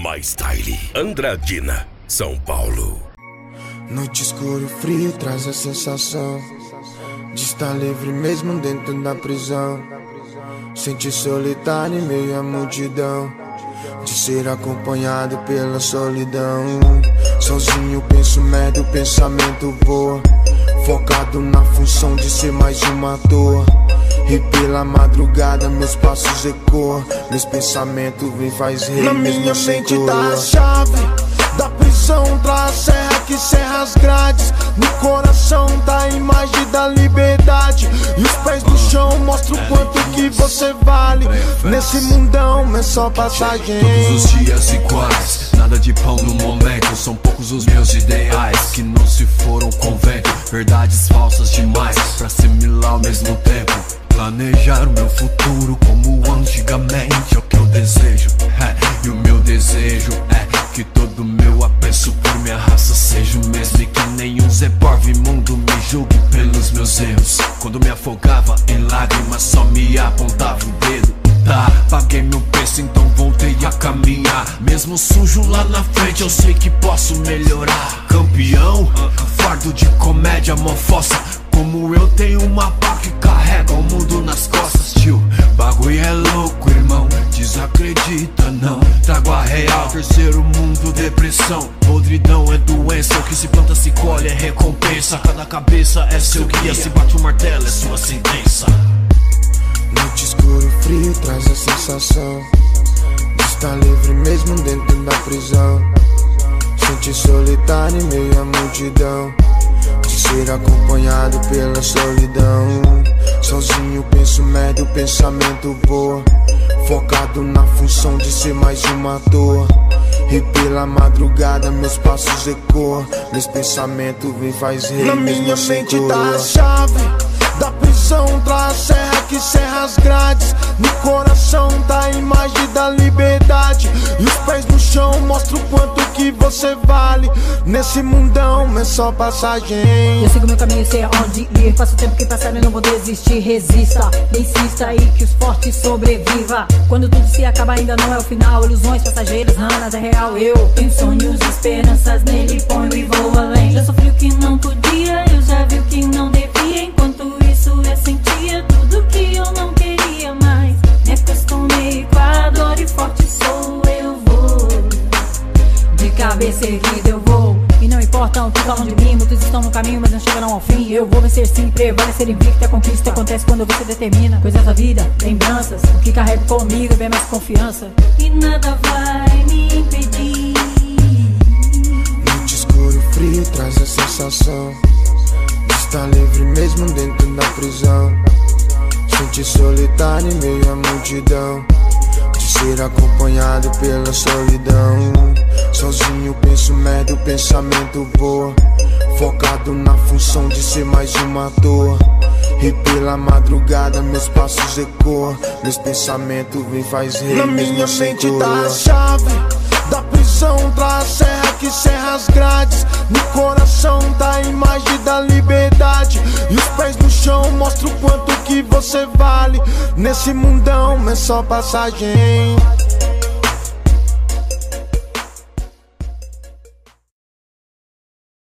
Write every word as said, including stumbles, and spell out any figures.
My Style, Andradina, São Paulo. Noite escuro, frio, traz a sensação de estar livre mesmo dentro da prisão. Sentir solitário em meio à multidão, de ser acompanhado pela solidão. Sozinho penso merda, o pensamento voa, focado na função de ser mais uma à toa. E pela madrugada meus passos ecoam, meus pensamentos vêm faz rir. Na minha mente tá a chave da prisão, traz a serra que serra as grades. No coração tá a imagem da liberdade, e os pés no chão mostram o quanto que você vale. Nesse mundão é só passagem. Todos os dias iguais, nada de pão no momento. São poucos os meus ideais que não se foram com vento. Verdades falsas demais pra assimilar ao mesmo tempo. Planejar o meu futuro como antigamente é o que eu desejo, é, e o meu desejo é que todo meu apreço por minha raça seja o mesmo, e que nenhum Zé Porvo imundo me julgue pelos meus erros. Quando me afogava em lágrimas só me apontava o dedo. Tá, paguei meu preço, então voltei a caminhar. Mesmo sujo lá na frente eu sei que posso melhorar. Campeão, fardo de comédia, mofossa. Como eu tenho uma pá que carrega o mundo nas costas, tio. Bagulho é louco, irmão, desacredita não. Trago a real, terceiro mundo, depressão. Podridão é doença, o que se planta se colhe é recompensa. Cada cabeça é seu guia, se bate o martelo é sua sentença. Noite escuro, frio, traz a sensação de estar livre mesmo dentro da prisão. Sentir solitário em meio à multidão, de ser acompanhado pela solidão. Sozinho penso merda, o pensamento voa, focado na função de ser mais uma à toa. E pela madrugada meus passos ecoam, meus pensamentos vêm faz rir. Na minha mente tá a chave da prisão, traz a serra que serra as grades. No coração tá a imagem da liberdade, e os pés no chão mostram o quanto que você vale. Nesse mundão é só passagem. Eu sigo meu caminho, sei aonde ir. Faço o tempo que passar e não vou desistir. Resista, insista e que os fortes sobreviva. Quando tudo se acaba ainda não é o final. Ilusões passageiras, nada é real. Eu tenho sonhos, esperanças, nele ponho e vou além. Já sofri o que não podia, eu já vi o que não devia. Enquanto isso eu sentia tudo que eu não queria mais. Me acostumei com a dor e forte sou eu vou. De cabeça erguida eu vou, e não importa o que falam de mim. Muitos estão no caminho mas não chegarão ao fim. Eu vou vencer sim, prevalecer invicto. A conquista acontece quando você determina coisas da vida, lembranças. O que carrego comigo é bem mais confiança, e nada vai me impedir. Noite escuro, frio, traz a sensação de estar livre mesmo dentro da prisão. Sentir solitário em meio à multidão, de ser acompanhado pela solidão. Sozinho penso merda, o pensamento voa, focado na função de ser mais uma à toa. E pela madrugada meus passos ecoam, meus pensamentos vêm faz rir. Na minha mente tá a chave da prisão, traz a serra que serra as grades. No coração tá a imagem da liberdade, e os pés no chão mostram o quanto que você vale. Nesse mundão é só passagem.